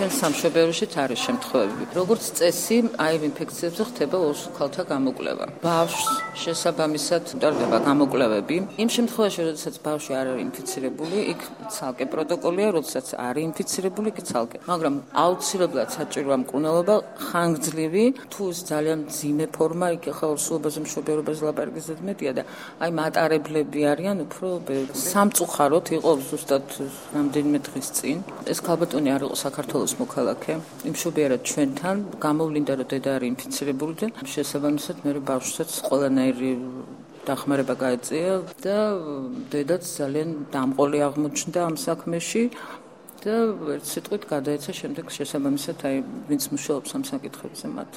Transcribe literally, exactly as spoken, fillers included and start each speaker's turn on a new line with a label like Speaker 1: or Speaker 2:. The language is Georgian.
Speaker 1: ჩვენ სამშობლოში არის შემთხვევები. როგორც წესი, აი ინფექციებზე ხდება ოსულქალთა გამოკვლევა. ბავშვს შესაბამისად ტარდება გამოკვლევები. იმ შემთხვევაში, როდესაც ბავშვი არ არის ინფიცირებული, იქ ცალკე პროტოკოლია, როდესაც არის ინფიცირებული, იქ ცალკე. მაგრამ აუცილებლად საჭიროა მკურნალობა ხანგრძლივი, თუ ის ძალიან მძიმე ფორმა, იქ ახლა ორსულობაზე მშობიარობაზე ლაპარაკის მეტია და აი მატარებლები არიან უფრო სამწუხაროდ იყო ზუსტად რამდენიმე დღის წინ. ეს ქალბატონი არ იყო საქართველოს მოქალაქე. იმშობიარა ჩვენთან, გამოვლინდა რომ დედა არის ინფიცირებული და შესაბამისად მე ბავშვსაც ყველანაირი დახმარება გაეწია და დედაც ძალიან დამყოლი აღმოჩნდა ამ საქმეში და ერთ სიტყვით გადაეცა შემდეგ შესაბამისად აი ვინც მუშაობს ამ საკითხებზე მათ.